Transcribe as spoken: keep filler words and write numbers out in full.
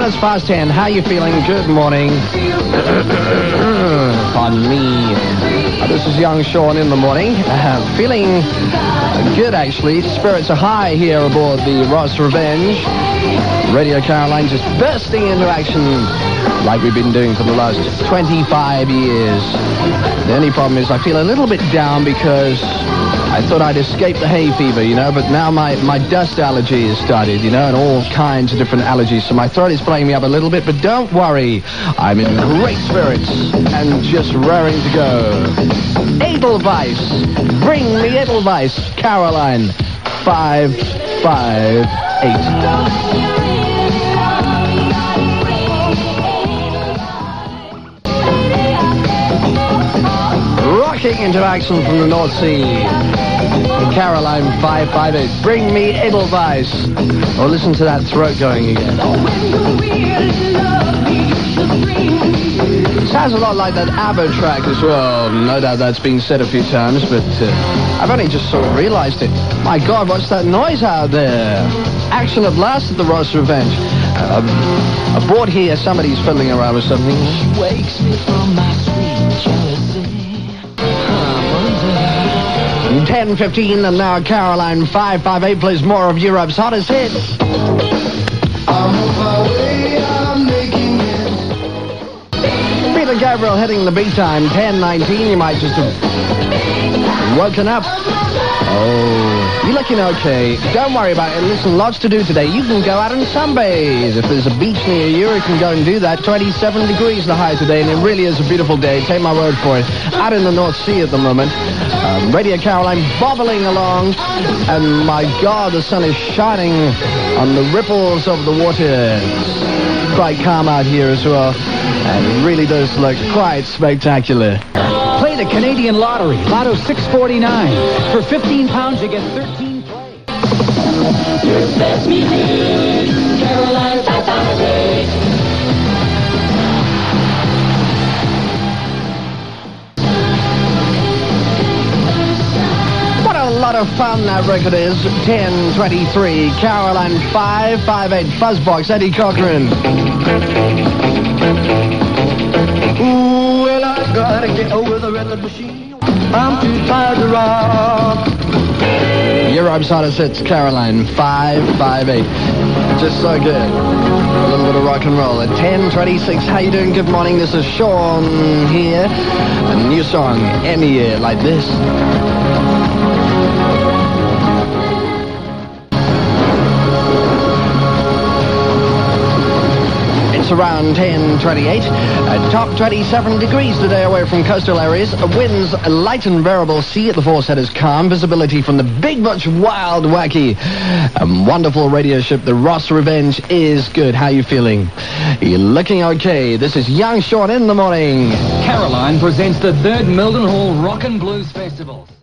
minutes past ten. How you feeling? Good morning. Pardon me. Uh, this is young Sean in the morning. Uh, feeling good, actually. Spirits are high here aboard the Ross Revenge. Radio Caroline just bursting into action like we've been doing for the last twenty-five years. The only problem is I feel a little bit down because I thought I'd escape the hay fever, you know, but now my, my dust allergy has started, you know, and all kinds of different allergies. So my throat is playing me up a little bit, but don't worry. I'm in great spirits and just raring to go. Edelweiss. Bring me Edelweiss. Caroline. Five, five, eight. Rocking into action from the North Sea. Caroline five five eight. Bring me Edelweiss. Oh, listen to that throat going again. Sounds a lot like that ABBA track as well. No doubt that's been said a few times, but uh, I've only just sort of realised it. My God, what's that noise out there? Action at last at the Ross Revenge. Uh, aboard here, somebody's fiddling around with something. She wakes me from my sweet jealousy. ten fifteen, and now Caroline five five eight plays more of Europe's hottest hits. I'm on my way, I'm making it. Peter Gabriel hitting the beat time, ten nineteen. You might just have woken up. Oh, you're looking okay. Don't worry about it. Listen, lots to do today. You can go out and sunbathe. If there's a beach near you, you can go and do that. twenty-seven degrees the high today, and it really is a beautiful day. Take my word for it. Out in the North Sea at the moment. Um, Radio Caroline bobbling along, and my God, the sun is shining on the ripples of the water. It's quite calm out here as well, and it really does look quite spectacular. Play the Canadian Lottery, Lotto six forty-nine. For fifteen pounds, you get thirteen plays. Just let me be, Caroline five five eight. What a lot of fun that record is. ten twenty-three, Caroline five five eight, Fuzzbox, Eddie Cochran. Ooh, well, I gotta get over the record machine. I'm too tired to rock. Europe's hottest hits, Caroline five five eight. Just so good. A little bit of rock and roll at ten twenty-six. How you doing? Good morning. This is Sean here. A new song, Any Year Like This. It's around ten twenty-eight. Uh, top twenty-seven degrees today away from coastal areas. Uh, winds light and variable. Sea at the foresight is calm. Visibility from the big, much wild, wacky, um, wonderful radio ship, the Ross Revenge, is good. How you feeling? You're looking okay. This is young Sean in the morning. Caroline presents the third Mildenhall Rock and Blues Festival.